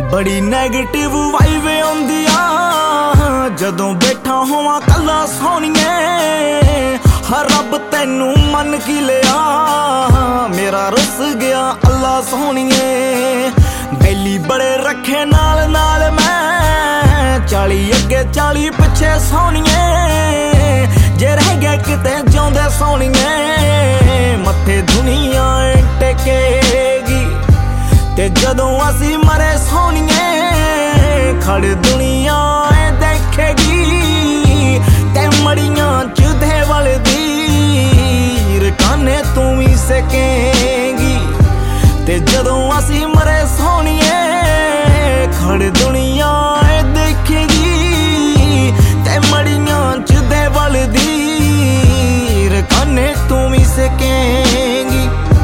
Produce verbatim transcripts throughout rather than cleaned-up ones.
बड़ी negative vibe आउंदी आ जदों बैठा होवां कल्ला सोहणीए। हर रब तैनू मन की लिया मेरा रुस गया अल्लाह सोहणीए। बैली बड़े रखे नाल नाल मैं चाली अगे चाली पिछे सोहणीए। जे रह गया किते जिउंदे सोहणीए मत्थे दुनिया टेकेगी ते जदों असी मरे सोहणीए खड़ दुनिया देखेगी। ते मड़ियां च देवल दी रकाने तू भी सकेंगी ते जदों असी मरे सोहणीए खड़ दुनिया देखेगी। ते मड़ियां च देवल दी रकाने तू भी सकेंगी।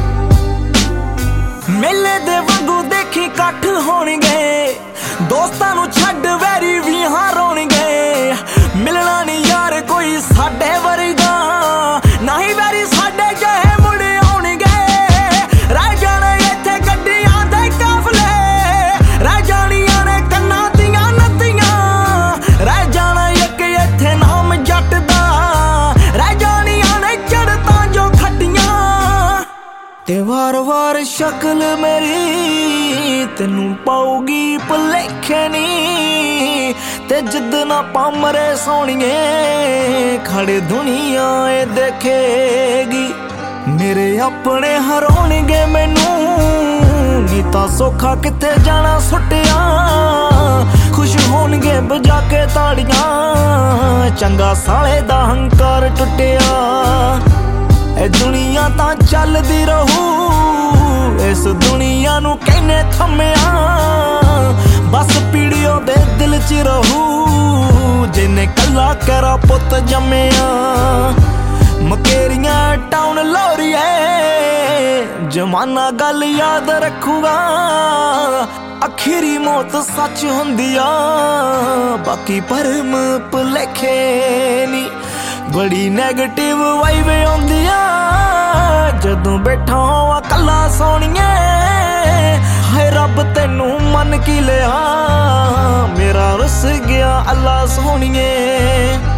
मेले दे वांगू देखी कट्ठ होणगे दोस्तां नू छड्ड वैरी भी हां रोणगे। मिलना नहीं यार कोई साडे वर्गा ना ही वैरी साडे जहे मुड़ आउणगे। रह जाने इत्थे गड्डियां दे काफले रह जाणियां ने कन्नां दियां नत्तियां। रह जाना इक इत्थे नाम जट दा रह जाणियां ने चढ़तां जो खट्टियां। ते वार वार शक्ल मेरी तेनू पाऊगी भुलेखे नी ते जिद ना पा मरे सोहणीए खड़े दुनिया देखेगी। मेरे अपने हरोणगे मैनू नी तां सौखा किथे जाना सुटिया। खुश होणगे बजा के ताड़ियां चंगा साले दा हंकार टुटिया। ए दुनिया तां चलदी रहू इस दुनिया नू कहने थम्मिया। बस पीड़ियों दे दिल च रहू जिन्ने कल्ला करा पुत जम्मिया। मकेरियां टाउन लोरिए जमाना गल याद रखूगा। आखिरी मौत सच हुंदी आ बाकी भरम भुलेखे नी। बड़ी नैगेटिव वाइब आउंदी आ जदों बैठा होवां कल्ला सोहणीए। हाय रब तैनू मन की लिया मेरा रुस गया अल्लाह सोहणीए।